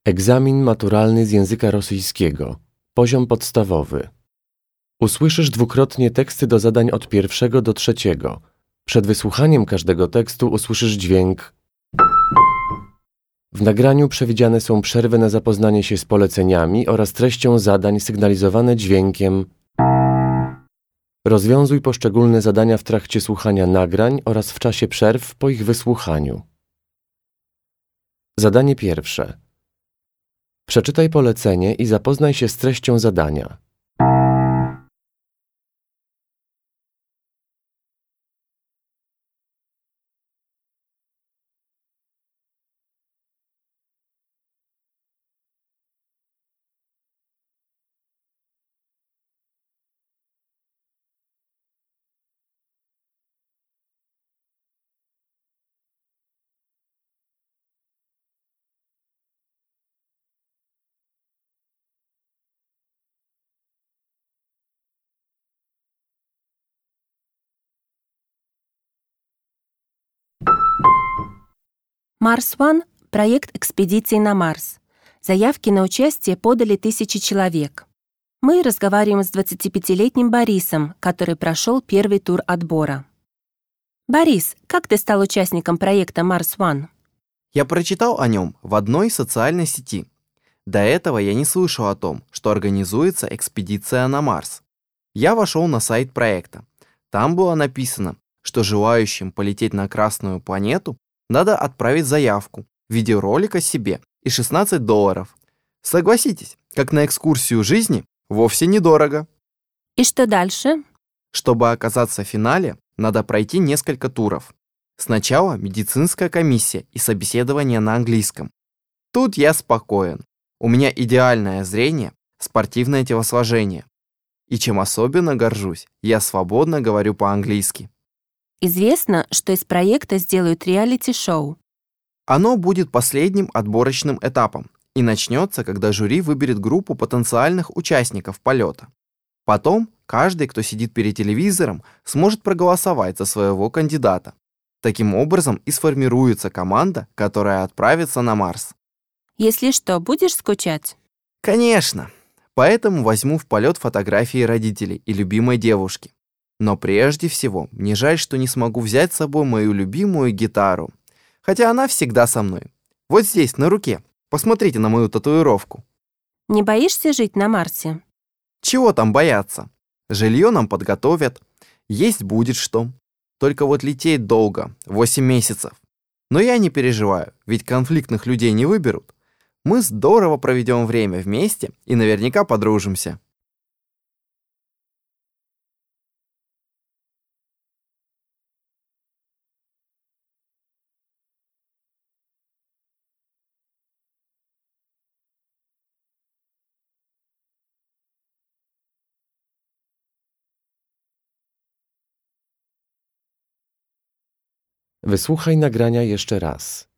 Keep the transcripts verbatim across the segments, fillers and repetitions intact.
Egzamin maturalny z języka rosyjskiego. Poziom podstawowy. Usłyszysz dwukrotnie teksty do zadań od pierwszego do trzeciego. Przed wysłuchaniem każdego tekstu usłyszysz dźwięk. W nagraniu przewidziane są przerwy na zapoznanie się z poleceniami oraz treścią zadań sygnalizowane dźwiękiem. Rozwiązuj poszczególne zadania w trakcie słuchania nagrań oraz w czasie przerw po ich wysłuchaniu. Zadanie pierwsze. Przeczytaj polecenie i zapoznaj się z treścią zadania. Марс One – проект экспедиции на Марс. Заявки на участие подали тысячи человек. Мы разговариваем с двадцатипятилетним Борисом, который прошел первый тур отбора. Борис, как ты стал участником проекта Марс One? Я прочитал о нем в одной социальной сети. До этого я не слышал о том, что организуется экспедиция на Марс. Я вошел на сайт проекта. Там было написано, что желающим полететь на Красную планету надо отправить заявку, видеоролик о себе и шестнадцать долларов. Согласитесь, как на экскурсию жизни, вовсе недорого. И что дальше? Чтобы оказаться в финале, надо пройти несколько туров. Сначала медицинская комиссия и собеседование на английском. Тут я спокоен. У меня идеальное зрение, спортивное телосложение. И чем особенно горжусь, я свободно говорю по-английски. Известно, что из проекта сделают реалити-шоу. Оно будет последним отборочным этапом и начнется, когда жюри выберет группу потенциальных участников полета. Потом каждый, кто сидит перед телевизором, сможет проголосовать за своего кандидата. Таким образом и сформируется команда, которая отправится на Марс. Если что, будешь скучать? Конечно. Поэтому возьму в полет фотографии родителей и любимой девушки. Но прежде всего, мне жаль, что не смогу взять с собой мою любимую гитару. Хотя она всегда со мной. Вот здесь, на руке. Посмотрите на мою татуировку. Не боишься жить на Марсе? Чего там бояться? Жилье нам подготовят. Есть будет что. Только вот лететь долго, восемь месяцев. Но я не переживаю, ведь конфликтных людей не выберут. Мы здорово проведем время вместе и наверняка подружимся. Wysłuchaj nagrania jeszcze raz.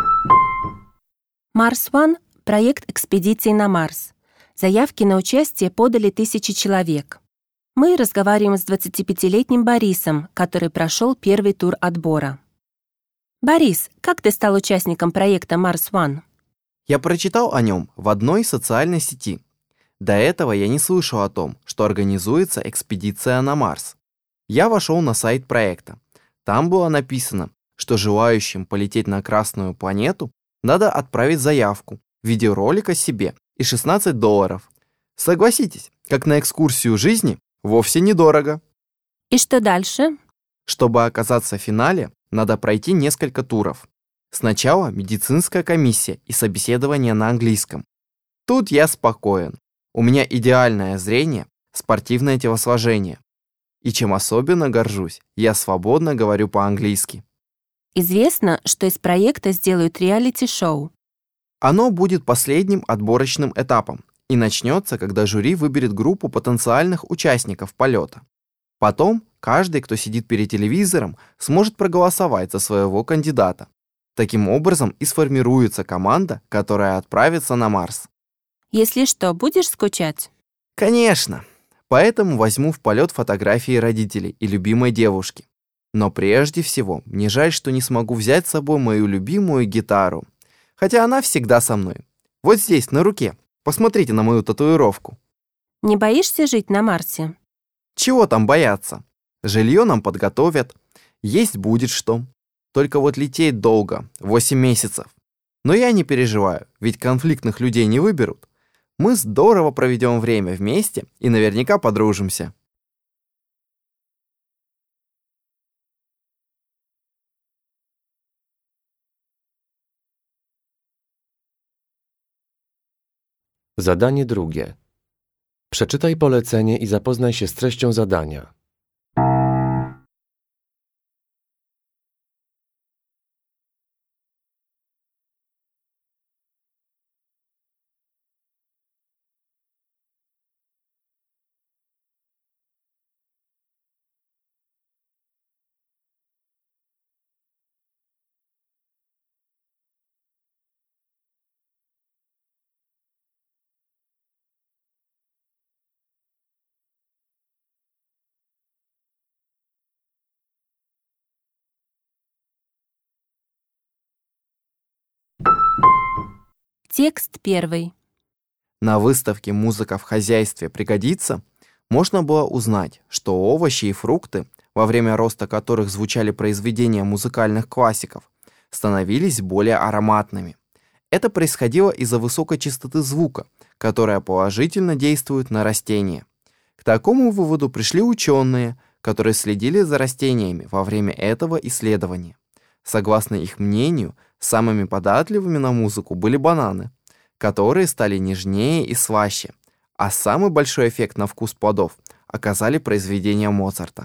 Марс One – проект экспедиции на Марс. Заявки на участие подали тысячи человек. Мы разговариваем с двадцатипятилетним Борисом, который прошел первый тур отбора. Борис, как ты стал участником проекта Марс One? Я прочитал о нем в одной социальной сети. До этого я не слышал о том, что организуется экспедиция на Марс. Я вошел на сайт проекта. Там было написано, что желающим полететь на Красную планету надо отправить заявку, видеоролик о себе и шестнадцать долларов. Согласитесь, как на экскурсию жизни, вовсе недорого. И что дальше? Чтобы оказаться в финале, надо пройти несколько туров. Сначала медицинская комиссия и собеседование на английском. Тут я спокоен. У меня идеальное зрение, спортивное телосложение. И чем особенно горжусь, я свободно говорю по-английски. Известно, что из проекта сделают реалити-шоу. Оно будет последним отборочным этапом и начнется, когда жюри выберет группу потенциальных участников полета. Потом каждый, кто сидит перед телевизором, сможет проголосовать за своего кандидата. Таким образом и сформируется команда, которая отправится на Марс. Если что, будешь скучать? Конечно. Поэтому возьму в полет фотографии родителей и любимой девушки. Но прежде всего, мне жаль, что не смогу взять с собой мою любимую гитару. Хотя она всегда со мной. Вот здесь, на руке. Посмотрите на мою татуировку. Не боишься жить на Марсе? Чего там бояться? Жилье нам подготовят. Есть будет что. Только вот лететь долго, восемь месяцев. Но я не переживаю, ведь конфликтных людей не выберут. Мы здорово проведем время вместе и наверняка подружимся. Zadanie drugie. Przeczytaj polecenie i zapoznaj się z treścią zadania. Текст первый. На выставке «Музыка в хозяйстве пригодится» можно было узнать, что овощи и фрукты, во время роста которых звучали произведения музыкальных классиков, становились более ароматными. Это происходило из-за высокой частоты звука, которая положительно действует на растения. К такому выводу пришли ученые, которые следили за растениями во время этого исследования. Согласно их мнению, самыми податливыми на музыку были бананы, которые стали нежнее и слаще, а самый большой эффект на вкус плодов оказали произведения Моцарта.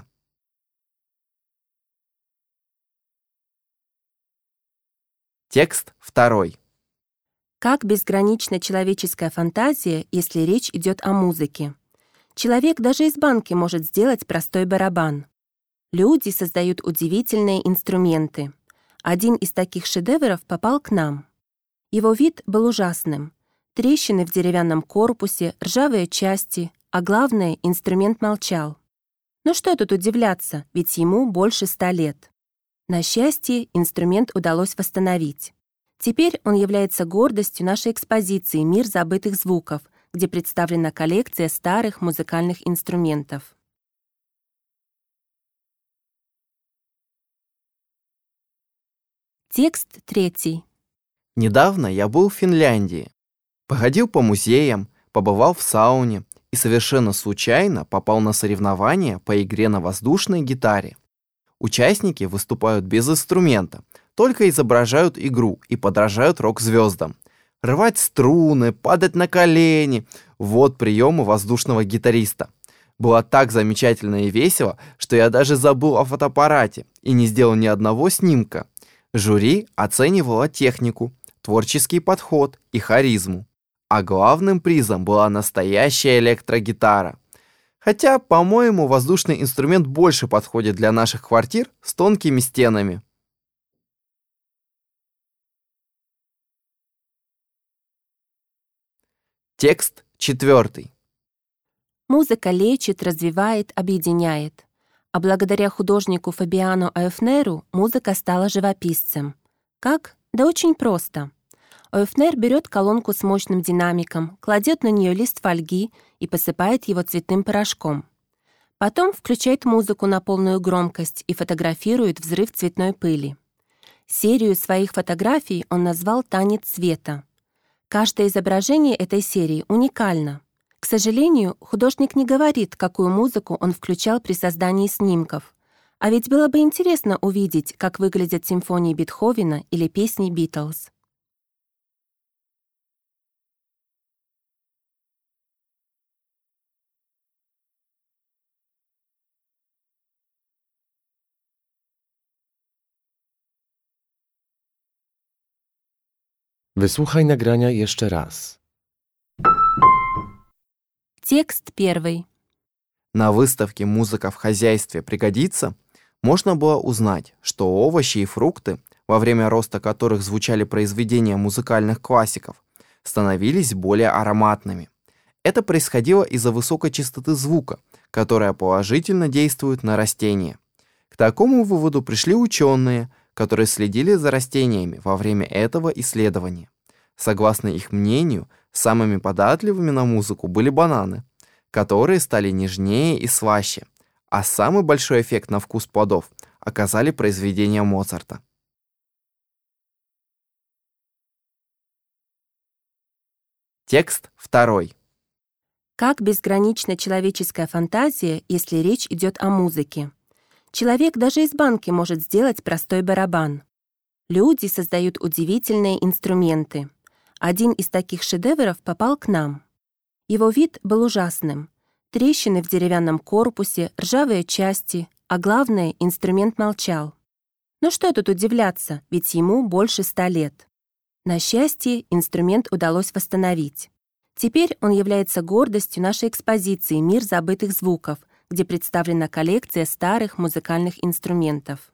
Текст второй. Как безгранична человеческая фантазия, если речь идет о музыке. Человек даже из банки может сделать простой барабан. Люди создают удивительные инструменты. Один из таких шедевров попал к нам. Его вид был ужасным. Трещины в деревянном корпусе, ржавые части, а главное, инструмент молчал. Ну что тут удивляться, ведь ему больше ста лет. На счастье, инструмент удалось восстановить. Теперь он является гордостью нашей экспозиции «Мир забытых звуков», где представлена коллекция старых музыкальных инструментов. Текст третий. Недавно я был в Финляндии. Походил по музеям, побывал в сауне и совершенно случайно попал на соревнования по игре на воздушной гитаре. Участники выступают без инструмента, только изображают игру и подражают рок-звездам. Рвать струны, падать на колени — вот приемы воздушного гитариста. Было так замечательно и весело, что я даже забыл о фотоаппарате и не сделал ни одного снимка. Жюри оценивало технику, творческий подход и харизму. А главным призом была настоящая электрогитара. Хотя, по-моему, воздушный инструмент больше подходит для наших квартир с тонкими стенами. Текст четвертый. Музыка лечит, развивает, объединяет. А благодаря художнику Фабиано Оефнеру музыка стала живописцем. Как? Да очень просто. Оефнер берет колонку с мощным динамиком, кладет на нее лист фольги и посыпает его цветным порошком. Потом включает музыку на полную громкость и фотографирует взрыв цветной пыли. Серию своих фотографий он назвал «Танец света». Каждое изображение этой серии уникально. К сожалению, художник не говорит, какую музыку он включал при создании снимков. А ведь было бы интересно увидеть, как выглядят симфонии Бетховена или песни Битлз. Wysłuchaj nagrania jeszcze raz. Текст первый. На выставке «Музыка в хозяйстве пригодится» можно было узнать, что овощи и фрукты, во время роста которых звучали произведения музыкальных классиков, становились более ароматными. Это происходило из-за высокой частоты звука, которая положительно действует на растения. К такому выводу пришли ученые, которые следили за растениями во время этого исследования. Согласно их мнению, самыми податливыми на музыку были бананы, которые стали нежнее и слаще, а самый большой эффект на вкус плодов оказали произведения Моцарта. Текст второй. Как безгранична человеческая фантазия, если речь идет о музыке. Человек даже из банки может сделать простой барабан. Люди создают удивительные инструменты. Один из таких шедевров попал к нам. Его вид был ужасным. Трещины в деревянном корпусе, ржавые части, а главное, инструмент молчал. Но что тут удивляться, ведь ему больше ста лет. На счастье, инструмент удалось восстановить. Теперь он является гордостью нашей экспозиции «Мир забытых звуков», где представлена коллекция старых музыкальных инструментов.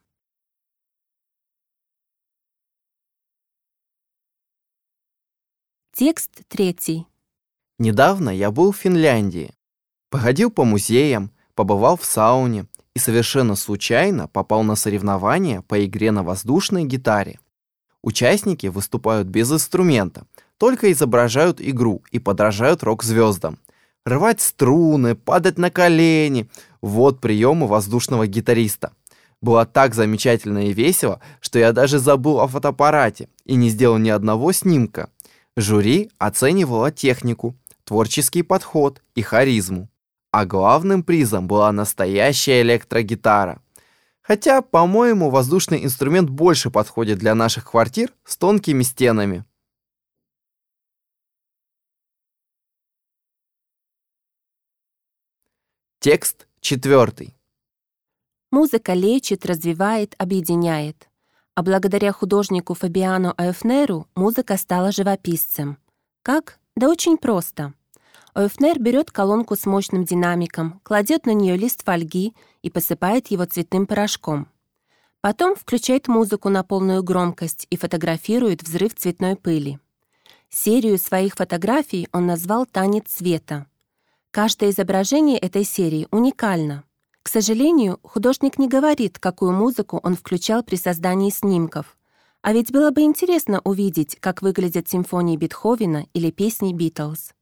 Текст третий. Недавно я был в Финляндии. Походил по музеям, побывал в сауне и совершенно случайно попал на соревнования по игре на воздушной гитаре. Участники выступают без инструмента, только изображают игру и подражают рок-звездам. Рвать струны, падать на колени — вот приемы воздушного гитариста. Было так замечательно и весело, что я даже забыл о фотоаппарате и не сделал ни одного снимка. Жюри оценивало технику, творческий подход и харизму. А главным призом была настоящая электрогитара. Хотя, по-моему, воздушный инструмент больше подходит для наших квартир с тонкими стенами. Текст четвертый. Музыка лечит, развивает, объединяет. А благодаря художнику Фабиано Оефнеру музыка стала живописцем. Как? Да очень просто. Оефнер берет колонку с мощным динамиком, кладет на нее лист фольги и посыпает его цветным порошком. Потом включает музыку на полную громкость и фотографирует взрыв цветной пыли. Серию своих фотографий он назвал «Танец цвета». Каждое изображение этой серии уникально. К сожалению, художник не говорит, какую музыку он включал при создании снимков. А ведь было бы интересно увидеть, как выглядят симфонии Бетховена или песни Битлз.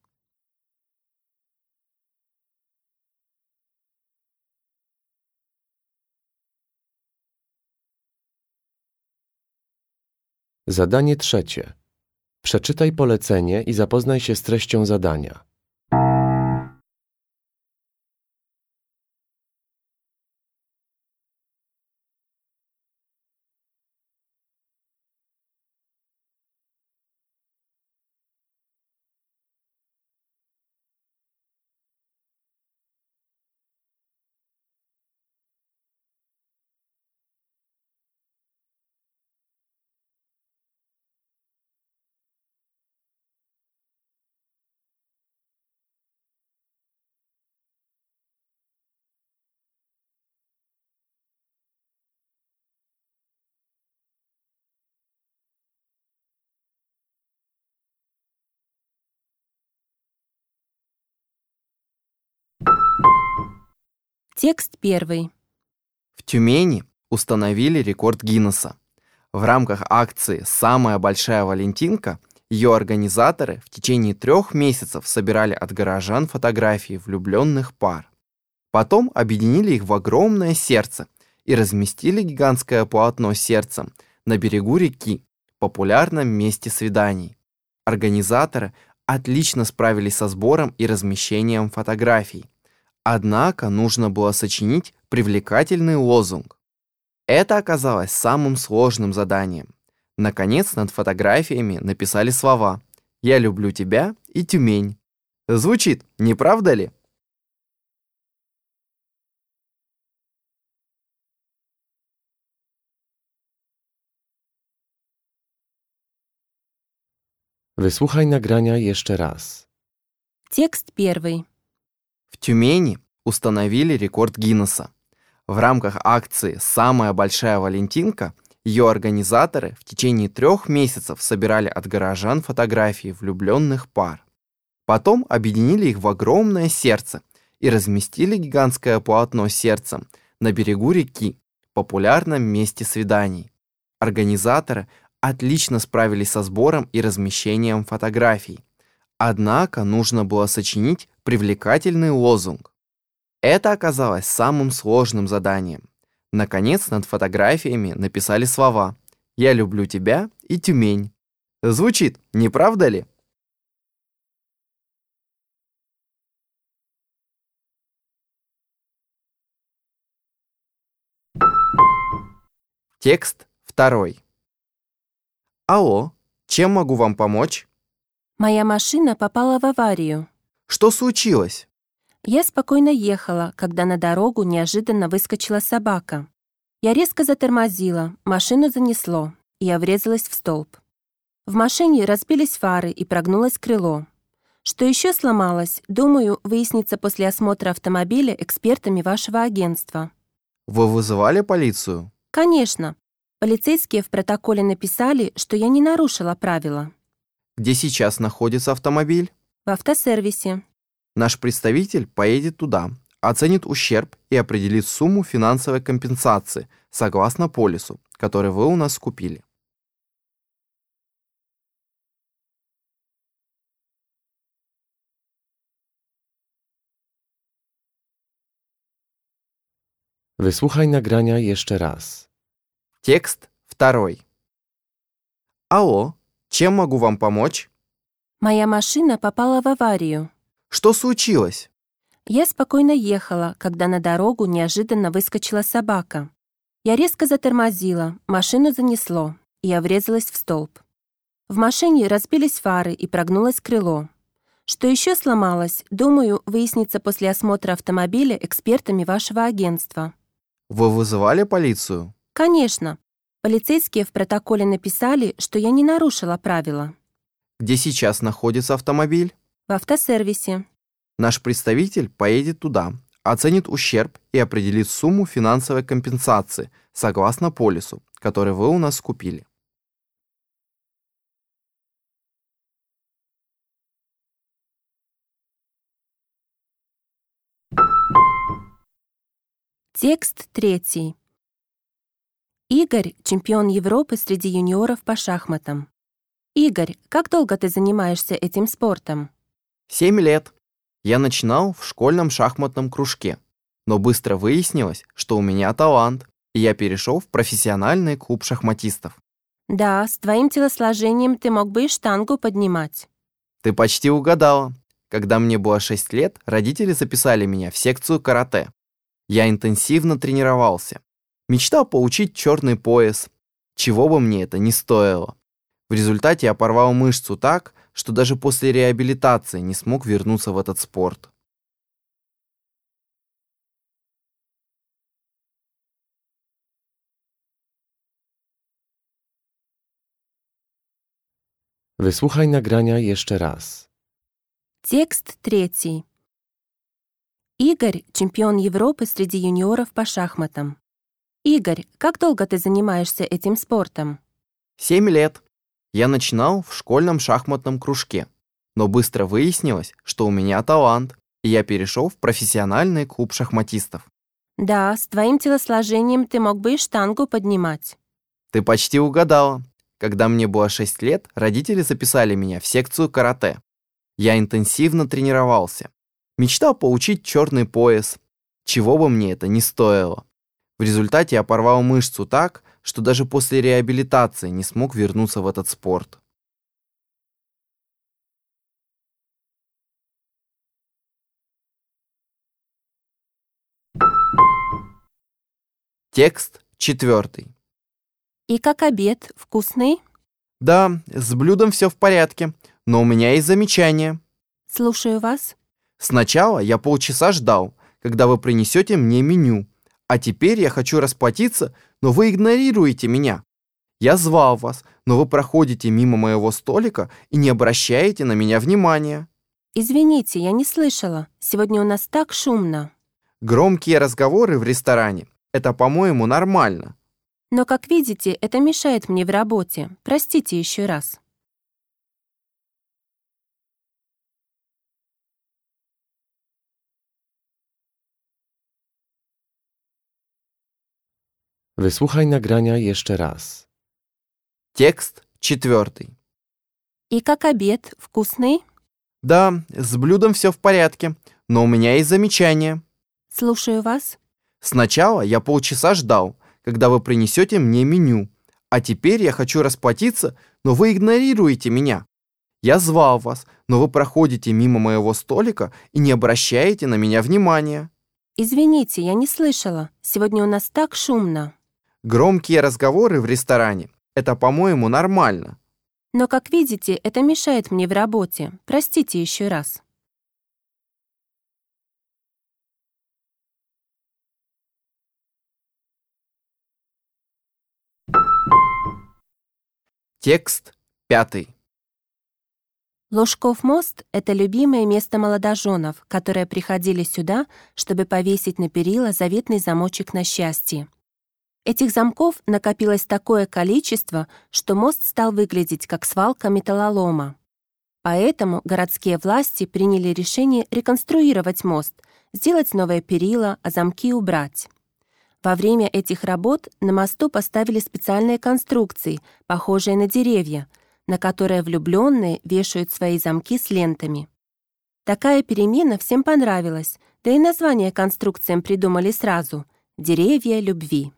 Zadanie trzecie. Przeczytaj polecenie i zapoznaj się z treścią zadania. Текст первый. В Тюмени установили рекорд Гиннесса. В рамках акции «Самая большая Валентинка» ее организаторы в течение трех месяцев собирали от горожан фотографии влюбленных пар. Потом объединили их в огромное сердце и разместили гигантское полотно с сердцем на берегу реки, популярном месте свиданий. Организаторы отлично справились со сбором и размещением фотографий. Однако нужно было сочинить привлекательный лозунг. Это оказалось самым сложным заданием. Наконец, над фотографиями написали слова «Я люблю тебя» и «Тюмень». Звучит, не правда ли? Wysłuchaj nagrania jeszcze raz. Текст первый. В Тюмени установили рекорд Гиннесса. В рамках акции «Самая большая Валентинка» ее организаторы в течение трех месяцев собирали от горожан фотографии влюбленных пар. Потом объединили их в огромное сердце и разместили гигантское полотно с сердцем на берегу реки, популярном месте свиданий. Организаторы отлично справились со сбором и размещением фотографий. Однако нужно было сочинить привлекательный лозунг. Это оказалось самым сложным заданием. Наконец, над фотографиями написали слова «Я люблю тебя» и «Тюмень». Звучит, не правда ли? Текст второй. Алло, чем могу вам помочь? Моя машина попала в аварию. Что случилось? Я спокойно ехала, когда на дорогу неожиданно выскочила собака. Я резко затормозила, машину занесло, и я врезалась в столб. В машине разбились фары и прогнулось крыло. Что еще сломалось, думаю, выяснится после осмотра автомобиля экспертами вашего агентства. Вы вызывали полицию? Конечно. Полицейские в протоколе написали, что я не нарушила правила. Где сейчас находится автомобиль? В автосервисе. Наш представитель поедет туда, оценит ущерб и определит сумму финансовой компенсации согласно полису, который вы у нас купили. Wysłuchaj nagrania jeszcze raz. Текст второй. Алло, чем могу вам помочь? Моя машина попала в аварию. Что случилось? Я спокойно ехала, когда на дорогу неожиданно выскочила собака. Я резко затормозила, машину занесло, и я врезалась в столб. В машине разбились фары и прогнулось крыло. Что еще сломалось, думаю, выяснится после осмотра автомобиля экспертами вашего агентства. Вы вызывали полицию? Конечно. Полицейские в протоколе написали, что я не нарушила правила. Где сейчас находится автомобиль? В автосервисе. Наш представитель поедет туда, оценит ущерб и определит сумму финансовой компенсации согласно полису, который вы у нас купили. Текст третий. Игорь – чемпион Европы среди юниоров по шахматам. Игорь, как долго ты занимаешься этим спортом? Семь лет. Я начинал в школьном шахматном кружке, но быстро выяснилось, что у меня талант, и я перешел в профессиональный клуб шахматистов. Да, с твоим телосложением ты мог бы и штангу поднимать. Ты почти угадала. Когда мне было шесть лет, родители записали меня в секцию карате. Я интенсивно тренировался. Мечтал получить черный пояс, чего бы мне это ни стоило. В результате я порвал мышцу так, что даже после реабилитации не смог вернуться в этот спорт. Wysłuchaj nagrania jeszcze raz. Текст третий. Игорь – чемпион Европы среди юниоров по шахматам. Игорь, как долго ты занимаешься этим спортом? Семь лет. Я начинал в школьном шахматном кружке, но быстро выяснилось, что у меня талант, и я перешел в профессиональный клуб шахматистов. Да, с твоим телосложением ты мог бы и штангу поднимать. Ты почти угадала. Когда мне было шесть лет, родители записали меня в секцию карате. Я интенсивно тренировался. Мечтал получить черный пояс, чего бы мне это ни стоило. В результате я порвал мышцу так, что даже после реабилитации не смог вернуться в этот спорт. Текст четвертый. И как обед? Вкусный? Да, с блюдом все в порядке, но у меня есть замечание. Слушаю вас. Сначала я полчаса ждал, когда вы принесете мне меню, а теперь я хочу расплатиться, но вы игнорируете меня. Я звал вас, но вы проходите мимо моего столика и не обращаете на меня внимания. Извините, я не слышала. Сегодня у нас так шумно. Громкие разговоры в ресторане – это, по-моему, нормально. Но, как видите, это мешает мне в работе. Простите еще раз. Wysłuchaj nagrania jeszcze raz. Текст четвертый. И как обед? Вкусный? Да, с блюдом все в порядке, но у меня есть замечание. Слушаю вас. Сначала я полчаса ждал, когда вы принесете мне меню, а теперь я хочу расплатиться, но вы игнорируете меня. Я звал вас, но вы проходите мимо моего столика и не обращаете на меня внимания. Извините, я не слышала. Сегодня у нас так шумно. Громкие разговоры в ресторане – это, по-моему, нормально. Но, как видите, это мешает мне в работе. Простите еще раз. Текст пятый. Лужков мост — это любимое место молодоженов, которые приходили сюда, чтобы повесить на перила заветный замочек на счастье. Этих замков накопилось такое количество, что мост стал выглядеть как свалка металлолома. Поэтому городские власти приняли решение реконструировать мост, сделать новые перила, а замки убрать. Во время этих работ на мосту поставили специальные конструкции, похожие на деревья, на которые влюбленные вешают свои замки с лентами. Такая перемена всем понравилась, да и название конструкциям придумали сразу — «Деревья любви».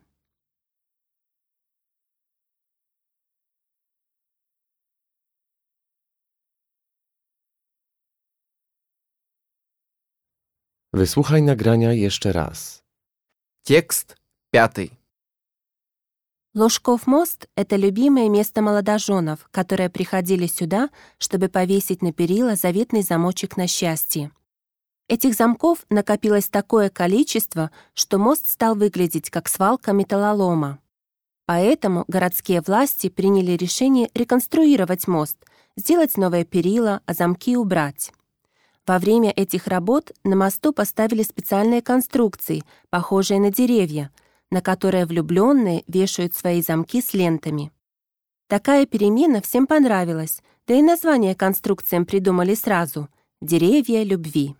Wysłuchaj nagrania jeszcze raz. Текст пятый. Лужков мост — это любимое место молодоженов, которые приходили сюда, чтобы повесить на перила заветный замочек на счастье. Этих замков накопилось такое количество, что мост стал выглядеть как свалка металлолома. Поэтому городские власти приняли решение реконструировать мост, сделать новые перила, а замки убрать. Во время этих работ на мосту поставили специальные конструкции, похожие на деревья, на которые влюбленные вешают свои замки с лентами. Такая перемена всем понравилась, да и название конструкциям придумали сразу — «Деревья любви».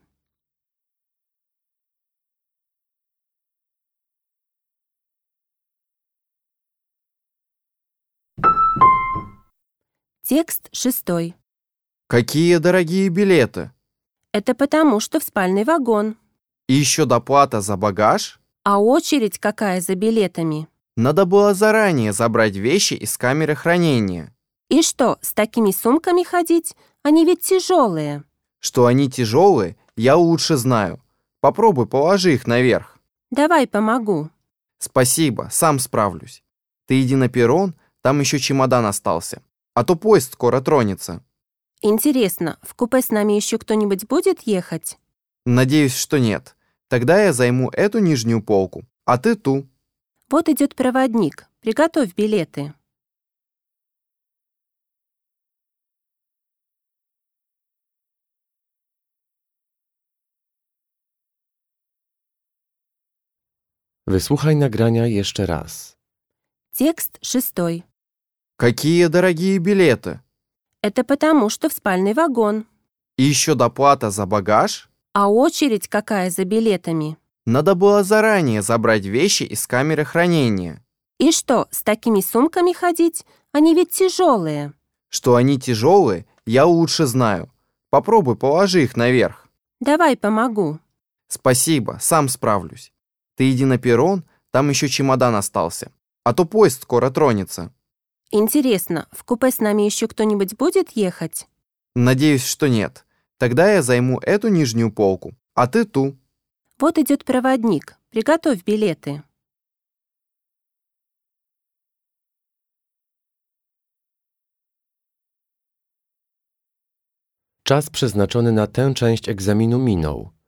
Текст шестой. Какие дорогие билеты. Это потому, что в спальный вагон. И еще доплата за багаж. А очередь какая за билетами? Надо было заранее забрать вещи из камеры хранения. И что, с такими сумками ходить? Они ведь тяжелые. Что они тяжелые, я лучше знаю. Попробуй, положи их наверх. Давай помогу. Спасибо, сам справлюсь. Ты иди на перрон, там еще чемодан остался. А то поезд скоро тронется. Интересно, в купе с нами еще кто-нибудь будет ехать? Надеюсь, что нет. Тогда я займу эту нижнюю полку, а ты ту. Вот идет проводник. Приготовь билеты. Wysłuchaj nagrania jeszcze raz. Текст шестой. Какие дорогие билеты. Это потому, что в спальный вагон. И еще доплата за багаж. А очередь какая за билетами? Надо было заранее забрать вещи из камеры хранения. И что, с такими сумками ходить? Они ведь тяжелые. Что они тяжелые, я лучше знаю. Попробуй, положи их наверх. Давай помогу. Спасибо, сам справлюсь. Ты иди на перрон, там еще чемодан остался. А то поезд скоро тронется. Интересно, в купе с нами еще кто-нибудь будет ехать? Надеюсь, что нет. Тогда я займу эту нижнюю полку, а ты ту. Вот идет проводник. Приготовь билеты. Czas przeznaczony na tę część egzaminu minął.